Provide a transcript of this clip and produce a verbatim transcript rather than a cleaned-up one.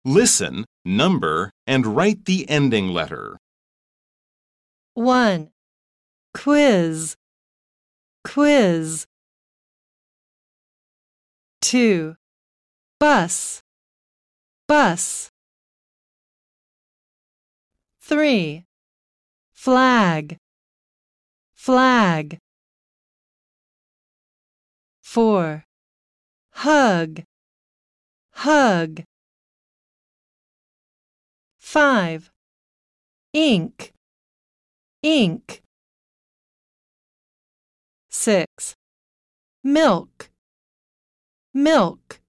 Listen, number, and write the ending letter. one. Quiz, quiz. two. Bus, bus. three. Flag, flag. four. Hug, hug. five. Ink, ink. six. Milk, milk.